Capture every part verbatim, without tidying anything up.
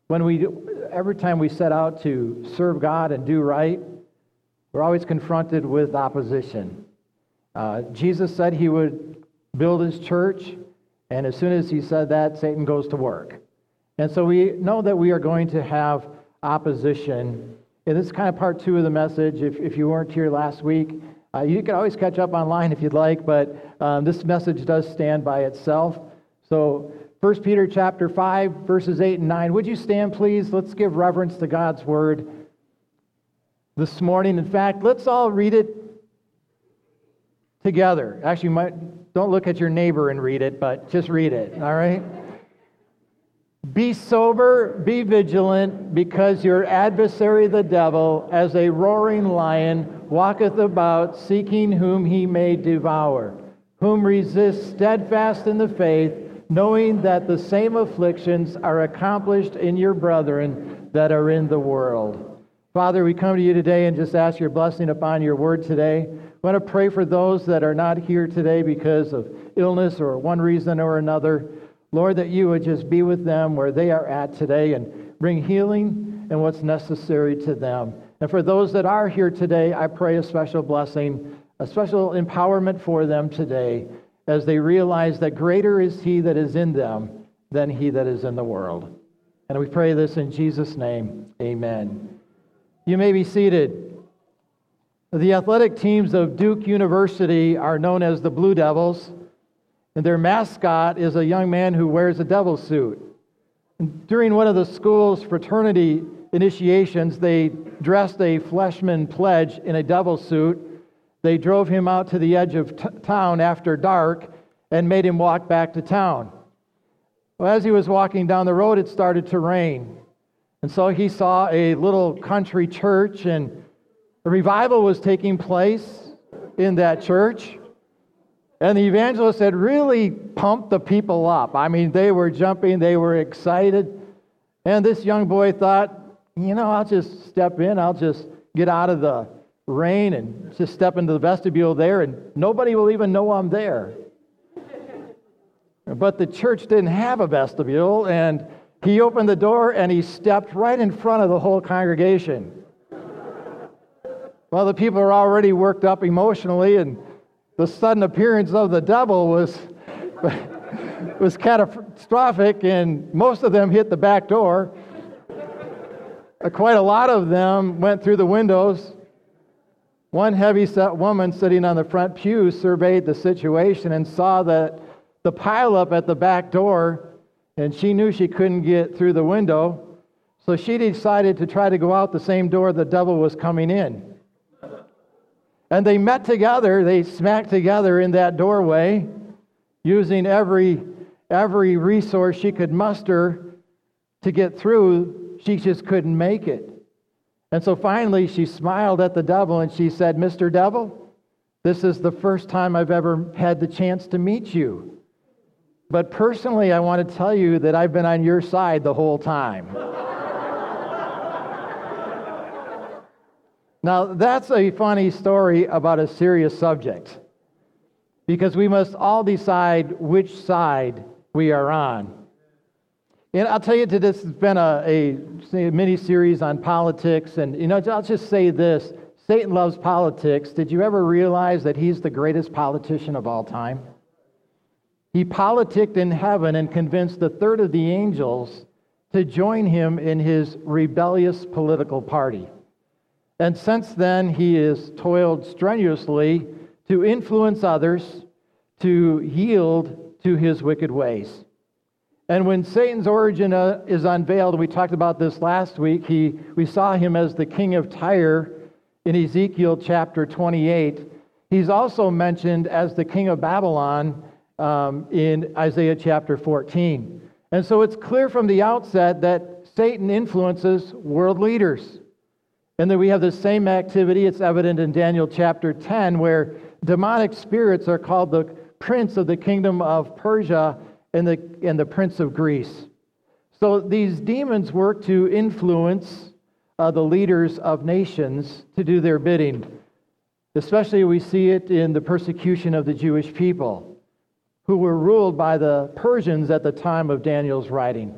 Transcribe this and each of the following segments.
when we, every time we set out to serve God and do right, we're always confronted with opposition. Uh, Jesus said he would build his church, and as soon as he said that, Satan goes to work. And so we know that we are going to have opposition. And this is kind of part two of the message. If, if you weren't here last week, uh, you can always catch up online if you'd like, but um, this message does stand by itself. So First Peter chapter five, verses eight and nine. Would you stand, please? Let's give reverence to God's word this morning. In fact, let's all read it together. Actually, might, don't look at your neighbor and read it, but just read it, all right? Be sober, be vigilant, because your adversary the devil, as a roaring lion, walketh about, seeking whom he may devour, whom resist steadfast in the faith, knowing that the same afflictions are accomplished in your brethren that are in the world. Father, we come to you today and just ask your blessing upon your word today. I want to pray for those that are not here today because of illness or one reason or another. Lord, that you would just be with them where they are at today and bring healing and what's necessary to them. And for those that are here today, I pray a special blessing, a special empowerment for them today as they realize that greater is he that is in them than he that is in the world. And we pray this in Jesus' name. Amen. You may be seated. The athletic teams of Duke University are known as the Blue Devils, and their mascot is a young man who wears a devil suit. During one of the school's fraternity initiations, they dressed a freshman pledge in a devil suit. They drove him out to the edge of t- town after dark and made him walk back to town. Well, as he was walking down the road, it started to rain. And so he saw a little country church, and a revival was taking place in that church. And the evangelist had really pumped the people up. I mean, they were jumping, they were excited. And this young boy thought, you know, I'll just step in, I'll just get out of the rain and just step into the vestibule there, and nobody will even know I'm there. But the church didn't have a vestibule, and he opened the door and he stepped right in front of the whole congregation. Well, the people are already worked up emotionally, and the sudden appearance of the devil was was catastrophic, and most of them hit the back door. Quite a lot of them went through the windows. One heavy-set woman sitting on the front pew surveyed the situation and saw that the pileup at the back door, and she knew she couldn't get through the window, so she decided to try to go out the same door the devil was coming in. And they met together, they smacked together in that doorway, using every, every resource she could muster to get through. She just couldn't make it. And so finally she smiled at the devil and she said, "Mister Devil, this is the first time I've ever had the chance to meet you. But personally, I want to tell you that I've been on your side the whole time." Now, that's a funny story about a serious subject, because we must all decide which side we are on. And I'll tell you, that this has been a, a mini-series on politics, and you know, I'll just say this: Satan loves politics. Did you ever realize that he's the greatest politician of all time? He politicked in heaven and convinced a third of the angels to join him in his rebellious political party. And since then, he has toiled strenuously to influence others to yield to his wicked ways. And when Satan's origin uh, is unveiled, and we talked about this last week, he, we saw him as the king of Tyre in Ezekiel chapter twenty-eight. He's also mentioned as the king of Babylon um, in Isaiah chapter fourteen. And so it's clear from the outset that Satan influences world leaders. And then we have the same activity. It's evident in Daniel chapter ten, where demonic spirits are called the prince of the kingdom of Persia and the, and the prince of Greece. So these demons work to influence uh, the leaders of nations to do their bidding. Especially we see it in the persecution of the Jewish people, who were ruled by the Persians at the time of Daniel's writing.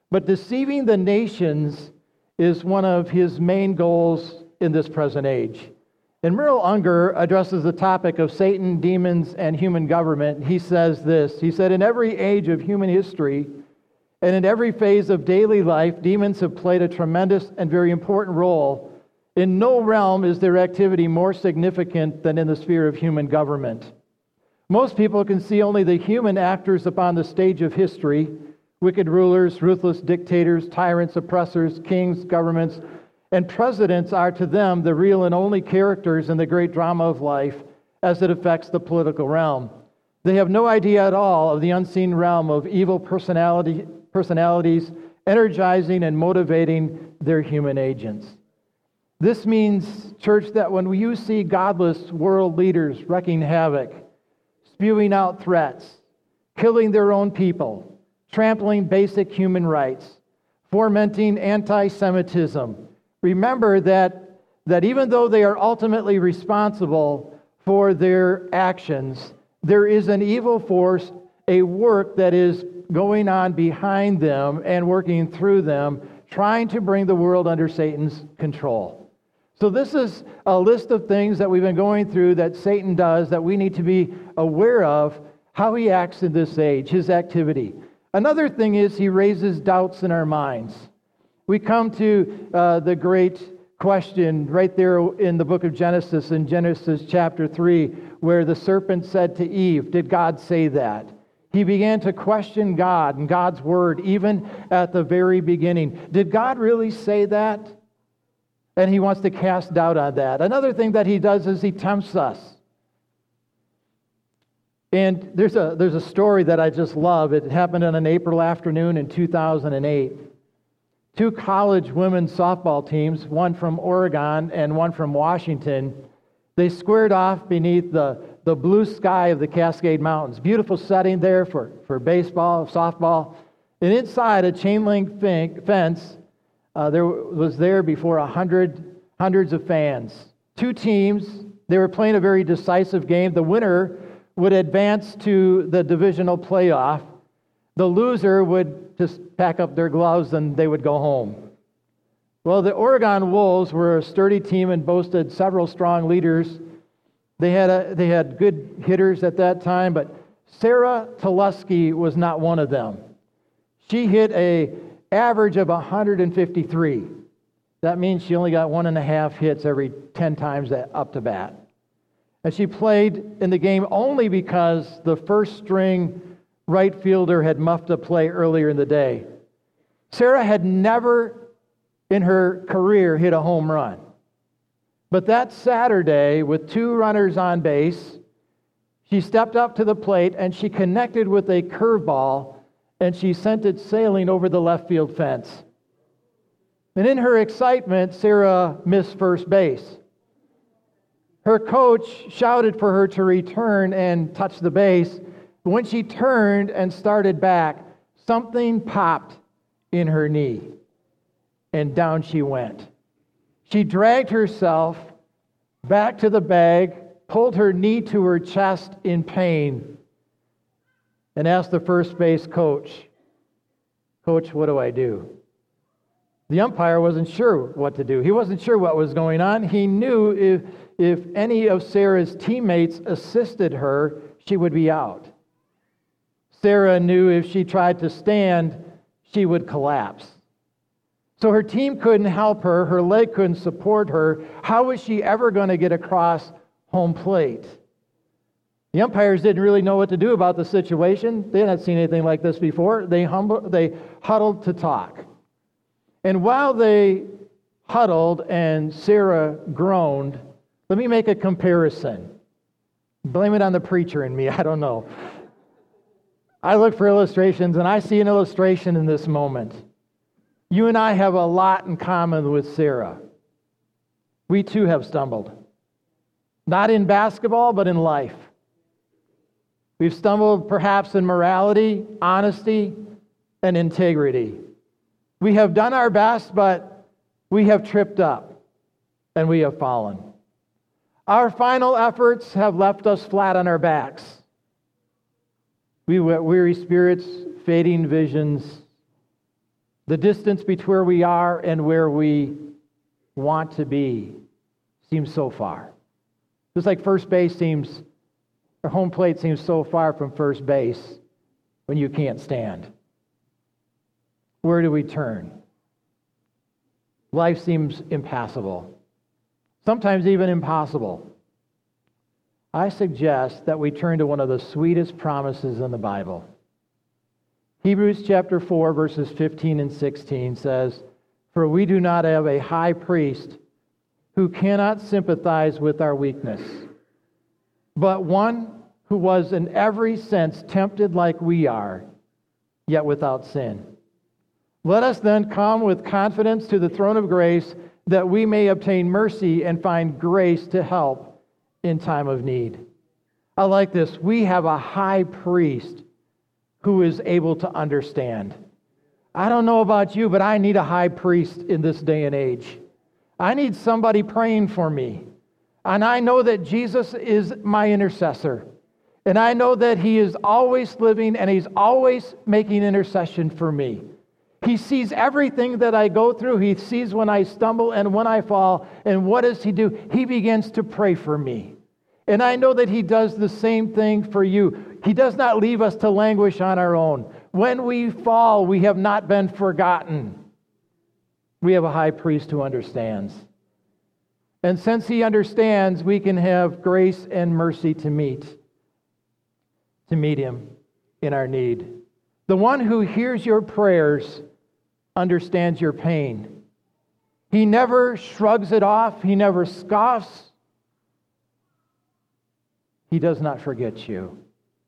But deceiving the nations is one of his main goals in this present age. And Merrill Unger addresses the topic of Satan, demons, and human government. He says this. He said, in every age of human history and in every phase of daily life, demons have played a tremendous and very important role. In no realm is their activity more significant than in the sphere of human government. Most people can see only the human actors upon the stage of history: wicked rulers, ruthless dictators, tyrants, oppressors, kings, governments, and presidents are to them the real and only characters in the great drama of life as it affects the political realm. They have no idea at all of the unseen realm of evil personality, personalities energizing and motivating their human agents. This means, church, that when you see godless world leaders wreaking havoc, spewing out threats, killing their own people, trampling basic human rights, fomenting anti-Semitism, remember that, that even though they are ultimately responsible for their actions, there is an evil force, a work that is going on behind them and working through them, trying to bring the world under Satan's control. So this is a list of things that we've been going through that Satan does that we need to be aware of, how he acts in this age, his activity. Another thing is he raises doubts in our minds. We come to uh, the great question right there in the book of Genesis, in Genesis chapter three, where the serpent said to Eve, did God say that? He began to question God and God's word, even at the very beginning. Did God really say that? And he wants to cast doubt on that. Another thing that he does is he tempts us. And there's a, there's a story that I just love. It happened on an April afternoon in two thousand eight. Two college women's softball teams, one from Oregon and one from Washington, they squared off beneath the, the blue sky of the Cascade Mountains. Beautiful setting there for, for baseball, softball. And inside a chain link fence, uh, there was there before a hundred, hundreds of fans. Two teams, they were playing a very decisive game. The winner would advance to the divisional playoff. The loser would just pack up their gloves and they would go home. Well, the Oregon Wolves were a sturdy team and boasted several strong leaders. They had a, they had good hitters at that time, but Sarah Tulusky was not one of them. She hit a average of one hundred fifty-three. That means she only got one and a half hits every ten times up to bat. And she played in the game only because the first string right fielder had muffed a play earlier in the day. Sarah had never in her career hit a home run. But that Saturday, with two runners on base, she stepped up to the plate and she connected with a curveball and she sent it sailing over the left field fence. And in her excitement, Sarah missed first base. Her coach shouted for her to return and touch the base. When she turned and started back, something popped in her knee, and down she went. She dragged herself back to the bag, pulled her knee to her chest in pain, and asked the first base coach, "Coach, what do I do?" The umpire wasn't sure what to do. He wasn't sure what was going on. He knew if, if any of Sarah's teammates assisted her, she would be out. Sarah knew if she tried to stand, she would collapse. So her team couldn't help her. Her leg couldn't support her. How was she ever going to get across home plate? The umpires didn't really know what to do about the situation. They hadn't seen anything like this before. They, humble, they huddled to talk. And while they huddled and Sarah groaned, let me make a comparison. Blame it on the preacher in me, I don't know. I look for illustrations, and I see an illustration in this moment. You and I have a lot in common with Sarah. We too have stumbled. Not in basketball, but in life. We've stumbled perhaps in morality, honesty, and integrity. We have done our best, but we have tripped up, and we have fallen. Our final efforts have left us flat on our backs. We weary spirits, fading visions, The distance between where we are and where we want to be seems so far. Just like first base seems, or home plate seems so far from first base when you can't stand. Where do we turn? Life seems impassable, sometimes even impossible. I suggest that we turn to one of the sweetest promises in the Bible. Hebrews chapter four, verses fifteen and sixteen says, "For we do not have a high priest who cannot sympathize with our weakness, but one who was in every sense tempted like we are, yet without sin. Let us then come with confidence to the throne of grace, that we may obtain mercy and find grace to help in time of need." I like this. We have a high priest who is able to understand. I don't know about you, but I need a high priest in this day and age. I need somebody praying for me. And I know that Jesus is my intercessor. And I know that He is always living and He's always making intercession for me. He sees everything that I go through. He sees when I stumble and when I fall. And what does He do? He begins to pray for me. And I know that He does the same thing for you. He does not leave us to languish on our own. When we fall, we have not been forgotten. We have a high priest who understands. And since He understands, we can have grace and mercy to meet, to meet Him in our need. The one who hears your prayers understands your pain. He never shrugs it off. He never scoffs. He does not forget you.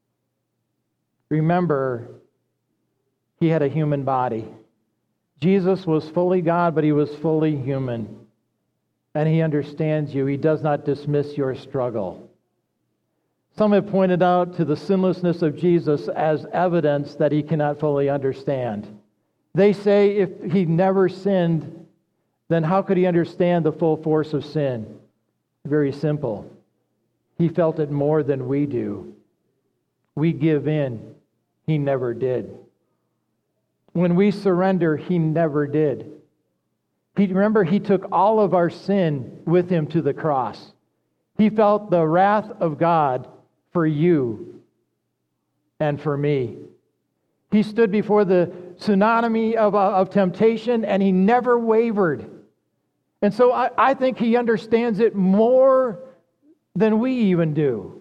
Remember, He had a human body. Jesus was fully God, but He was fully human. And He understands you. He does not dismiss your struggle. Some have pointed out to the sinlessness of Jesus as evidence that He cannot fully understand. They say if He never sinned, then how could He understand the full force of sin? Very simple. He felt it more than we do. We give in. He never did. When we surrender, He never did. He, remember, He took all of our sin with Him to the cross. He felt the wrath of God for you and for me. He stood before the tsunami of, of temptation, and He never wavered. And so I, I think He understands it more than we even do.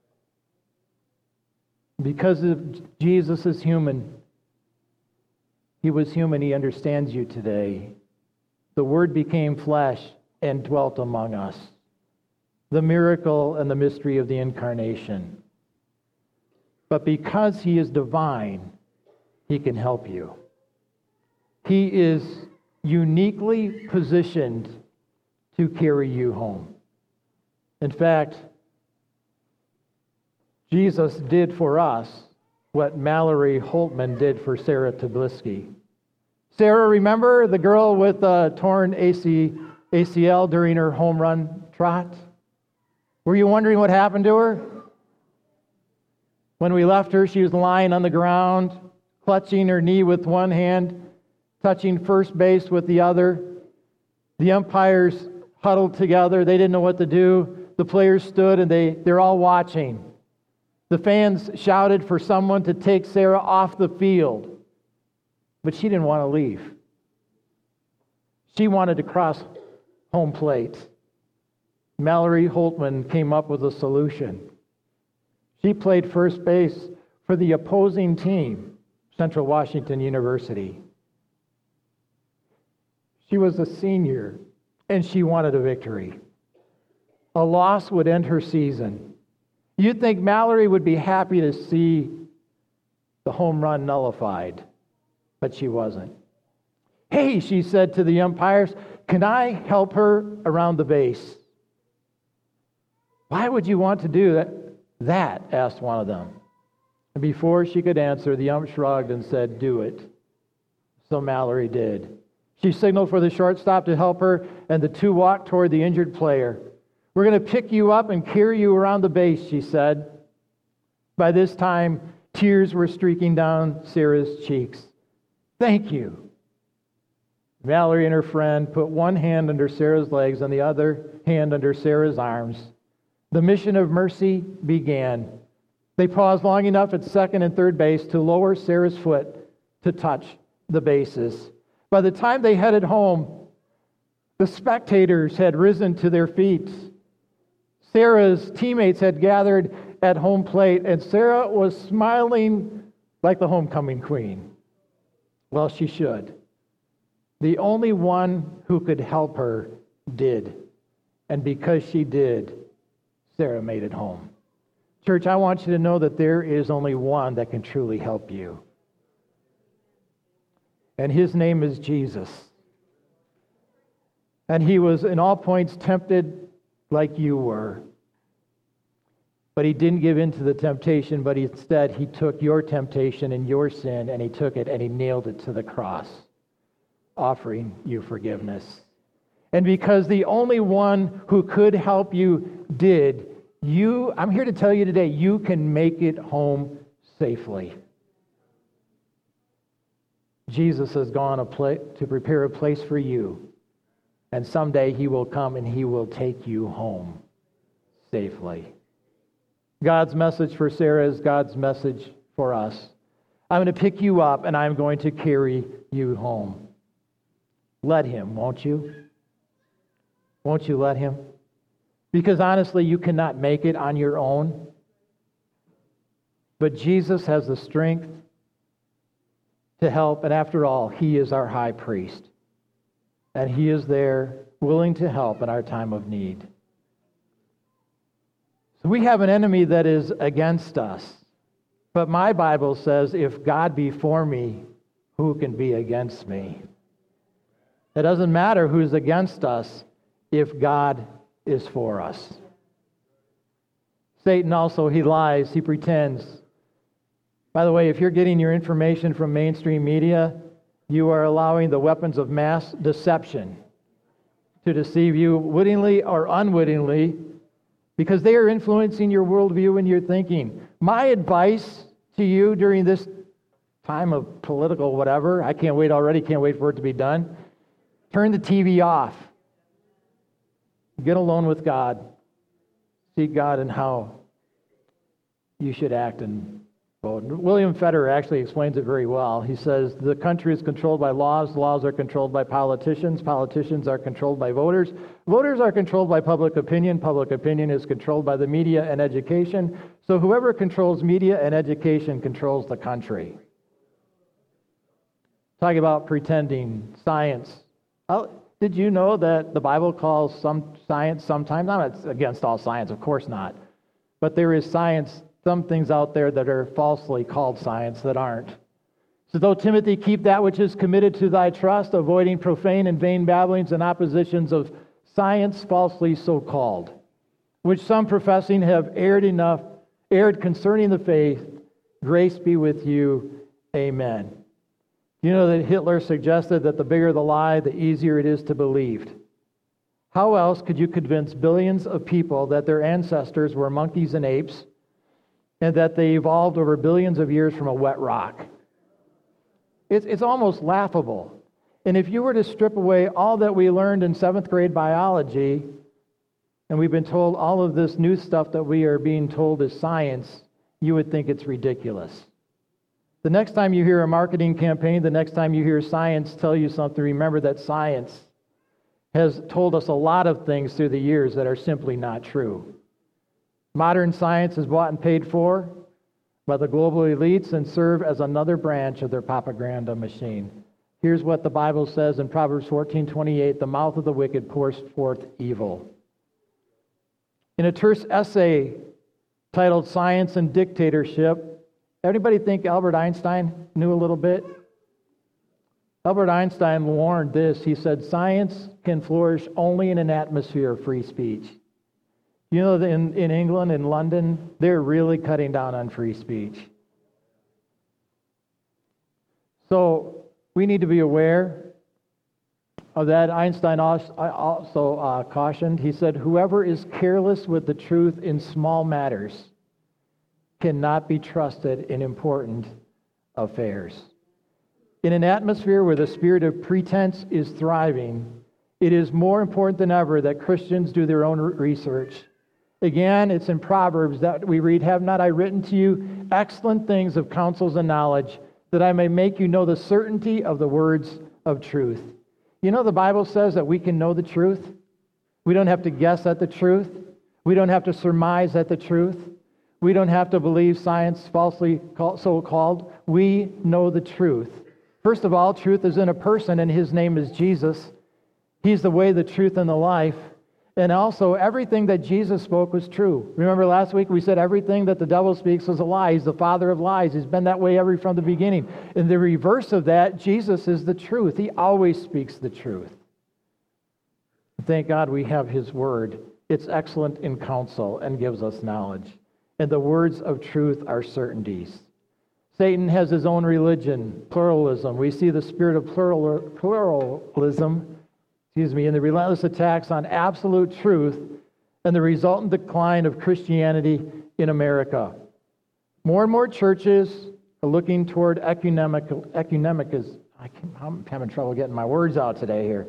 Because of Jesus is human. He was human. He understands you today. The Word became flesh and dwelt among us. The miracle and the mystery of the incarnation. But because He is divine, He can help you. He is uniquely positioned to carry you home. In fact, Jesus did for us what Mallory Holtman did for Sarah Tablisky. Sarah, remember the girl with a torn A C L during her home run trot? Were you wondering what happened to her? When we left her, she was lying on the ground, clutching her knee with one hand, touching first base with the other. The umpires huddled together. They didn't know what to do. The players stood and they, they're all watching. The fans shouted for someone to take Sarah off the field. But she didn't want to leave. She wanted to cross home plate. Mallory Holtman came up with a solution. She played first base for the opposing team, Central Washington University. She was a senior, and she wanted a victory. A loss would end her season. You'd think Mallory would be happy to see the home run nullified, but she wasn't. "Hey," she said to the umpires, "can I help her around the base?" "Why would you want to do that?" That, asked one of them. And before she could answer, the ump shrugged and said, "Do it." So Mallory did. She signaled for the shortstop to help her, and the two walked toward the injured player. "We're going to pick you up and carry you around the base," she said. By this time, tears were streaking down Sarah's cheeks. "Thank you. Valerie and her friend put one hand under Sarah's legs and the other hand under Sarah's arms. The mission of mercy began. They paused long enough at second and third base to lower Sarah's foot to touch the bases. By the time they headed home, the spectators had risen to their feet. Sarah's teammates had gathered at home plate, and Sarah was smiling like the homecoming queen. Well, she should. The only one who could help her did. And because she did, Sarah made it home. Church, I want you to know that there is only one that can truly help you. And his name is Jesus. And he was in all points tempted like you were. But he didn't give in to the temptation, but instead he took your temptation and your sin, and he took it and he nailed it to the cross, offering you forgiveness. And because the only one who could help you did, you, I'm here to tell you today, you can make it home safely. Jesus has gone a pla- to prepare a place for you. And someday he will come and he will take you home safely. God's message for Sarah is God's message for us. I'm going to pick you up and I'm going to carry you home. Let him, won't you? Won't you let him? Because honestly, you cannot make it on your own. But Jesus has the strength to help, and after all, he is our high priest. And he is there willing to help in our time of need. So we have an enemy that is against us. But my Bible says, if God be for me, who can be against me? It doesn't matter who's against us if God is for us. Satan also, he lies, he pretends. By the way, if you're getting your information from mainstream media, you are allowing the weapons of mass deception to deceive you wittingly or unwittingly, because they are influencing your worldview and your thinking. My advice to you during this time of political whatever, I can't wait already, can't wait for it to be done. Turn the T V off. Get alone with God. Seek God and how you should act and vote. William Federer actually explains it very well. He says, the country is controlled by laws. Laws are controlled by politicians. Politicians are controlled by voters. Voters are controlled by public opinion. Public opinion is controlled by the media and education. So whoever controls media and education controls the country. Talking about pretending, science. I'll, Did you know that the Bible calls some science sometimes, not against all science, of course not, but there is science, some things out there that are falsely called science that aren't. So though Timothy, keep that which is committed to thy trust, avoiding profane and vain babblings and oppositions of science falsely so called, which some professing have erred enough, erred concerning the faith, grace be with you, amen. You know that Hitler suggested that the bigger the lie, the easier it is to believe. How else could you convince billions of people that their ancestors were monkeys and apes and that they evolved over billions of years from a wet rock? It's, it's almost laughable. And if you were to strip away all that we learned in seventh grade biology, and we've been told all of this new stuff that we are being told is science, you would think it's ridiculous. The next time you hear a marketing campaign, the next time you hear science tell you something, remember that science has told us a lot of things through the years that are simply not true. Modern science is bought and paid for by the global elites and serve as another branch of their propaganda machine. Here's what the Bible says in Proverbs fourteen twenty-eight, the mouth of the wicked pours forth evil. In a terse essay titled Science and Dictatorship, anybody think Albert Einstein knew a little bit? Albert Einstein warned this. He said, science can flourish only in an atmosphere of free speech. You know that in, in England, in London, they're really cutting down on free speech. So we need to be aware of that. Einstein also uh, cautioned. He said, whoever is careless with the truth in small matters cannot be trusted in important affairs. In an atmosphere where the spirit of pretense is thriving, it is more important than ever that Christians do their own research. Again, it's in Proverbs that we read, "Have not I written to you excellent things of counsels and knowledge, that I may make you know the certainty of the words of truth?" You know, the Bible says that we can know the truth. We don't have to guess at the truth. We don't have to surmise at the truth. We don't have to believe science falsely so-called. We know the truth. First of all, truth is in a person, and his name is Jesus. He's the way, the truth, and the life. And also, everything that Jesus spoke was true. Remember last week we said everything that the devil speaks is a lie. He's the father of lies. He's been that way ever from the beginning. In the reverse of that, Jesus is the truth. He always speaks the truth. Thank God we have his word. It's excellent in counsel and gives us knowledge. And the words of truth are certainties. Satan has his own religion, pluralism. We see the spirit of plural, pluralism excuse me, in the relentless attacks on absolute truth and the resultant decline of Christianity in America. More and more churches are looking toward ecumenical, ecumenicism. I can, I'm having trouble getting my words out today here.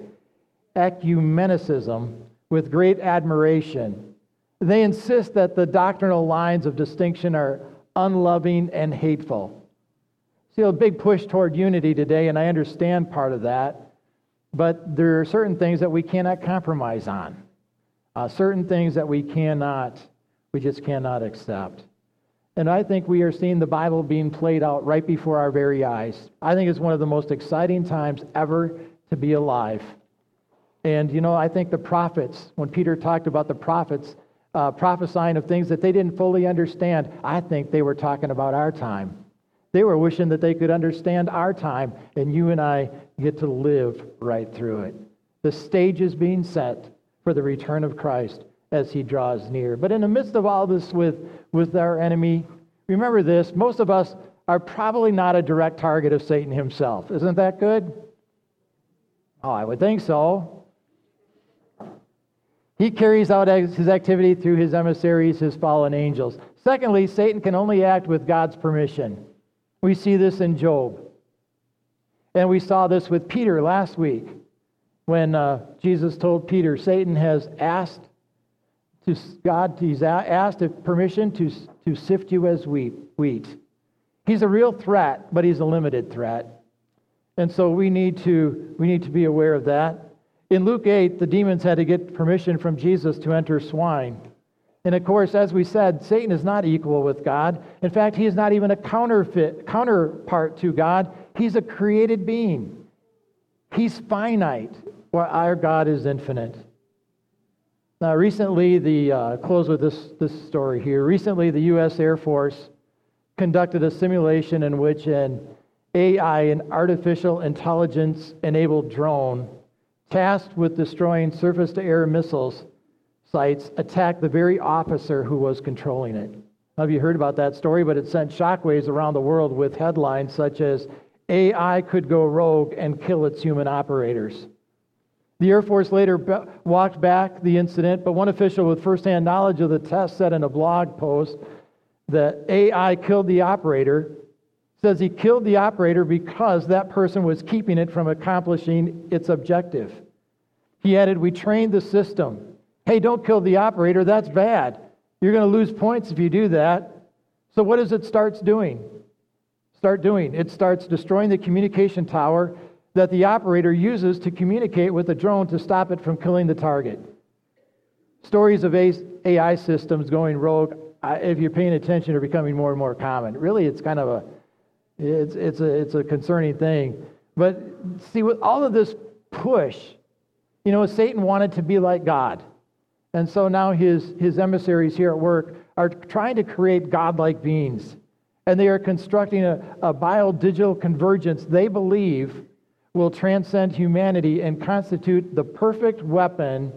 Ecumenicism with great admiration. They insist that the doctrinal lines of distinction are unloving and hateful. See a big push toward unity today, and I understand part of that. But there are certain things that we cannot compromise on. Uh, certain things that we cannot, we just cannot accept. And I think we are seeing the Bible being played out right before our very eyes. I think it's one of the most exciting times ever to be alive. And, you know, I think the prophets, when Peter talked about the prophets uh, prophesying of things that they didn't fully understand, I think they were talking about our time. They were wishing that they could understand our time, and you and I get to live right through it. The stage is being set for the return of Christ as he draws near. But in the midst of all this with, with our enemy, remember this, most of us are probably not a direct target of Satan himself. Isn't that good? Oh, I would think so. He carries out his activity through his emissaries, his fallen angels. Secondly, Satan can only act with God's permission. We see this in Job. And we saw this with Peter last week when uh, Jesus told Peter, Satan has asked to God, he's asked permission to, to sift you as wheat, wheat. He's a real threat, but he's a limited threat. And so we need to we need to be aware of that. In Luke eight, the demons had to get permission from Jesus to enter swine. And of course, as we said, Satan is not equal with God. In fact, he is not even a counterfeit, counterpart to God. He's a created being. He's finite, while our God is infinite. Now, recently, the uh, close with this, this story here. Recently, the U S Air Force conducted a simulation in which an A I, an artificial intelligence-enabled drone, tasked with destroying surface-to-air missiles sites, attacked the very officer who was controlling it. Now, have you heard about that story? But it sent shockwaves around the world with headlines such as, A I could go rogue and kill its human operators. The Air Force later be- walked back the incident, but one official with firsthand knowledge of the test said in a blog post that A I killed the operator, says he killed the operator because that person was keeping it from accomplishing its objective. He added, we trained the system. Hey, don't kill the operator, that's bad. You're going to lose points if you do that. So what does it start doing? Start doing? It starts destroying the communication tower that the operator uses to communicate with the drone to stop it from killing the target. Stories of A I systems going rogue, if you're paying attention, are becoming more and more common. Really, it's kind of a, it's it's a it's a concerning thing. But see, with all of this push, you know, Satan wanted to be like God. And so now his, his emissaries here at work are trying to create godlike beings. And they are constructing a, a bio-digital convergence they believe will transcend humanity and constitute the perfect weapon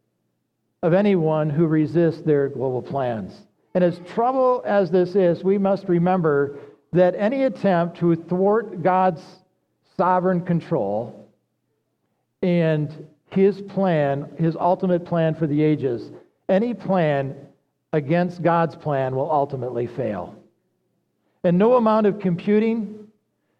of anyone who resists their global plans. And as trouble as this is, we must remember that any attempt to thwart God's sovereign control and his plan, his ultimate plan for the ages, any plan against God's plan will ultimately fail. And no amount of computing,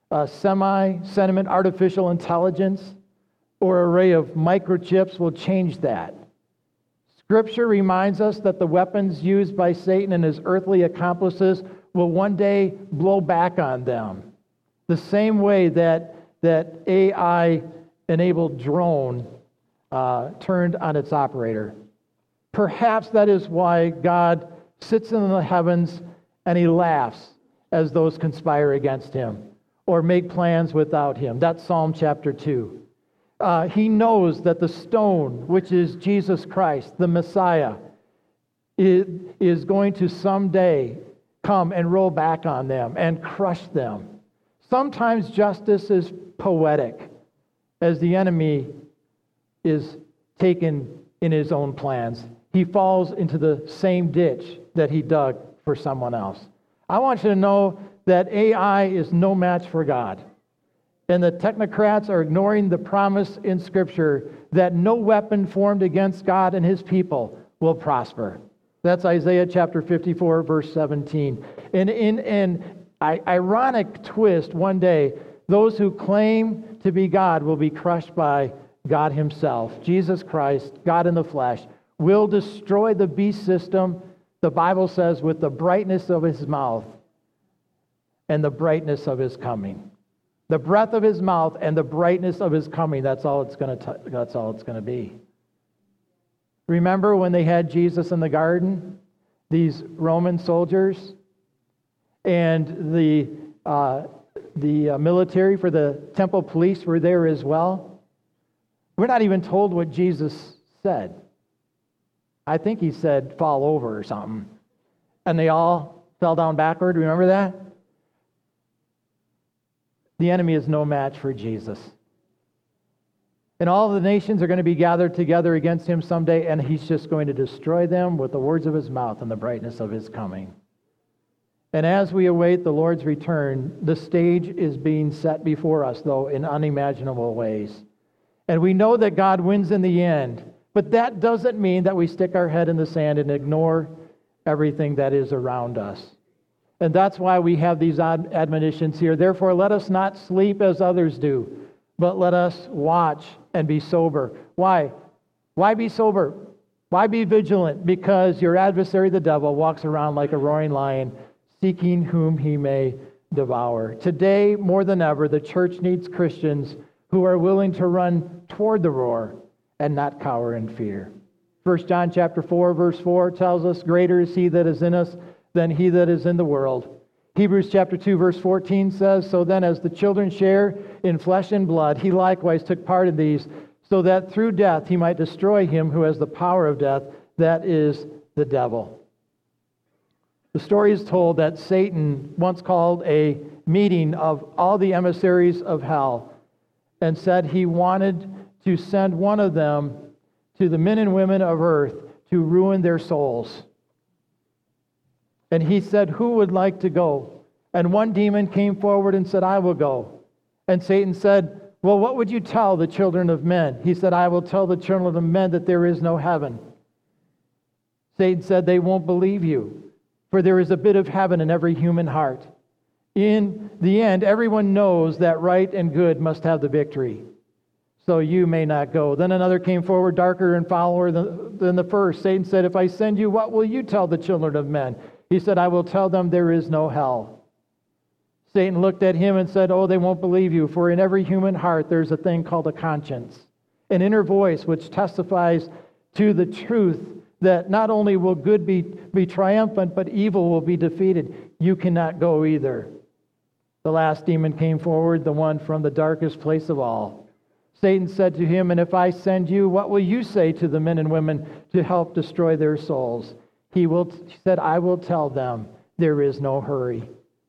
uh, semi-sentient artificial intelligence or array of microchips will change that. Scripture reminds us that the weapons used by Satan and his earthly accomplices will one day blow back on them. The same way that, that A I-enabled drone uh, turned on its operator. Perhaps that is why God sits in the heavens and he laughs as those conspire against him or make plans without him. That's Psalm chapter two. Uh, he knows that the stone, which is Jesus Christ, the Messiah, is, is going to someday come and roll back on them and crush them. Sometimes justice is poetic as the enemy is taken in his own plans. He falls into the same ditch that he dug for someone else. I want you to know that A I is no match for God. And the technocrats are ignoring the promise in Scripture that no weapon formed against God and his people will prosper. That's Isaiah chapter fifty-four, verse seventeen. And in an ironic twist, one day, those who claim to be God will be crushed by God himself. Jesus Christ, God in the flesh, will destroy the beast system, the Bible says, with the brightness of his mouth and the brightness of his coming. The breath of his mouth and the brightness of his coming, that's all it's going to that's all it's going to be. Remember when they had Jesus in the garden, these Roman soldiers and the uh, the uh, military for the temple police were there as well? We're not even told what Jesus said. I think he said, fall over or something. And they all fell down backward. Remember that? The enemy is no match for Jesus. And all the nations are going to be gathered together against him someday, and he's just going to destroy them with the words of his mouth and the brightness of his coming. And as we await the Lord's return, the stage is being set before us, though, in unimaginable ways. And we know that God wins in the end. But that doesn't mean that we stick our head in the sand and ignore everything that is around us. And that's why we have these ad- admonitions here. Therefore, let us not sleep as others do, but let us watch and be sober. Why? Why be sober? Why be vigilant? Because your adversary, the devil, walks around like a roaring lion, seeking whom he may devour. Today, more than ever, the church needs Christians who are willing to run toward the roar and not cower in fear. First John chapter four, verse four tells us, greater is he that is in us than he that is in the world. Hebrews chapter two, verse fourteen says, so then as the children share in flesh and blood, he likewise took part in these, so that through death he might destroy him who has the power of death, that is the devil. The story is told that Satan once called a meeting of all the emissaries of hell and said he wanted to send one of them to the men and women of earth to ruin their souls. And he said, who would like to go? And one demon came forward and said, I will go. And Satan said, well, what would you tell the children of men? He said, I will tell the children of men that there is no heaven. Satan said, they won't believe you, for there is a bit of heaven in every human heart. In the end, everyone knows that right and good must have the victory. So you may not go. Then another came forward, darker and fouler than, than the first. Satan said, if I send you, what will you tell the children of men? He said, I will tell them there is no hell. Satan looked at him and said, oh, they won't believe you, for in every human heart there's a thing called a conscience, an inner voice which testifies to the truth that not only will good be, be triumphant, but evil will be defeated. You cannot go either. The last demon came forward, the one from the darkest place of all. Satan said to him, and if I send you, what will you say to the men and women to help destroy their souls? He will he said, I will tell them there is no hurry.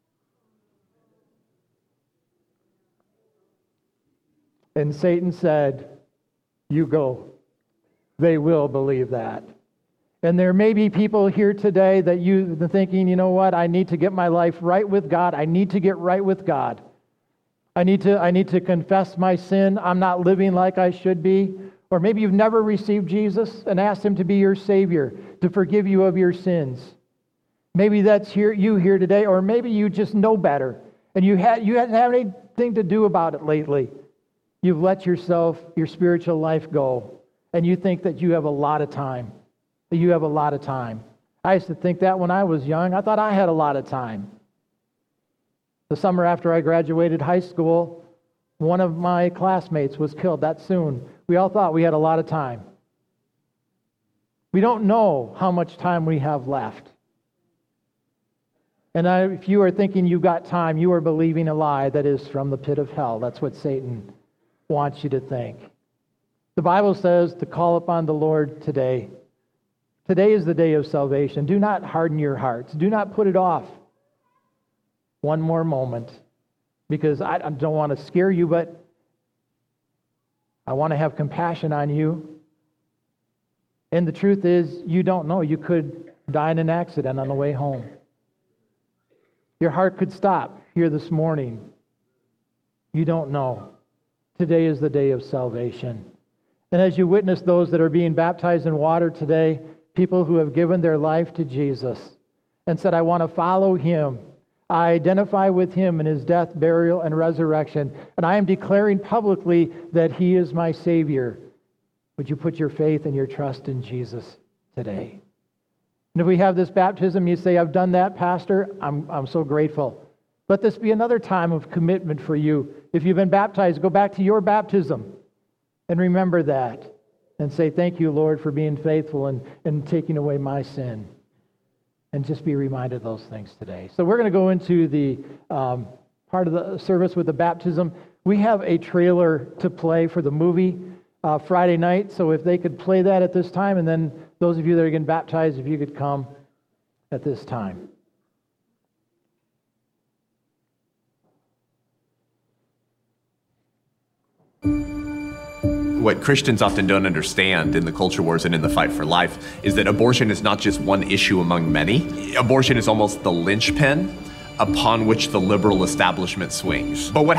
And Satan said, you go. They will believe that. And there may be people here today that you've been thinking, you know what, I need to get my life right with God. I need to get right with God. I need to, I need to confess my sin. I'm not living like I should be. Or maybe you've never received Jesus and asked him to be your Savior, to forgive you of your sins. Maybe that's here, you here today, or maybe you just know better and you had you hadn't had anything to do about it lately. You've let yourself, your spiritual life go, and you think that you have a lot of time. That you have a lot of time. I used to think that when I was young. I thought I had a lot of time. The summer after I graduated high school, one of my classmates was killed that soon. We all thought we had a lot of time. We don't know how much time we have left. And I, if you are thinking you've got time, you are believing a lie that is from the pit of hell. That's what Satan wants you to think. The Bible says to call upon the Lord today. Today is the day of salvation. Do not harden your hearts. Do not put it off one more moment, because I don't want to scare you, but I want to have compassion on you. And the truth is, you don't know. You could die in an accident on the way home. Your heart could stop here this morning. You don't know. Today is the day of salvation. And as you witness those that are being baptized in water today, people who have given their life to Jesus and said, I want to follow him. I identify with him in his death, burial, and resurrection. And I am declaring publicly that he is my Savior. Would you put your faith and your trust in Jesus today? And if we have this baptism, you say, I've done that, Pastor, I'm, I'm so grateful. Let this be another time of commitment for you. If you've been baptized, go back to your baptism and remember that. And say, thank you, Lord, for being faithful and, and taking away my sin. And just be reminded of those things today. So we're going to go into the um, part of the service with the baptism. We have a trailer to play for the movie uh, Friday night. So if they could play that at this time, and then those of you that are getting baptized, if you could come at this time. What Christians often don't understand in the culture wars and in the fight for life is that abortion is not just one issue among many. Abortion is almost the linchpin upon which the liberal establishment swings. But what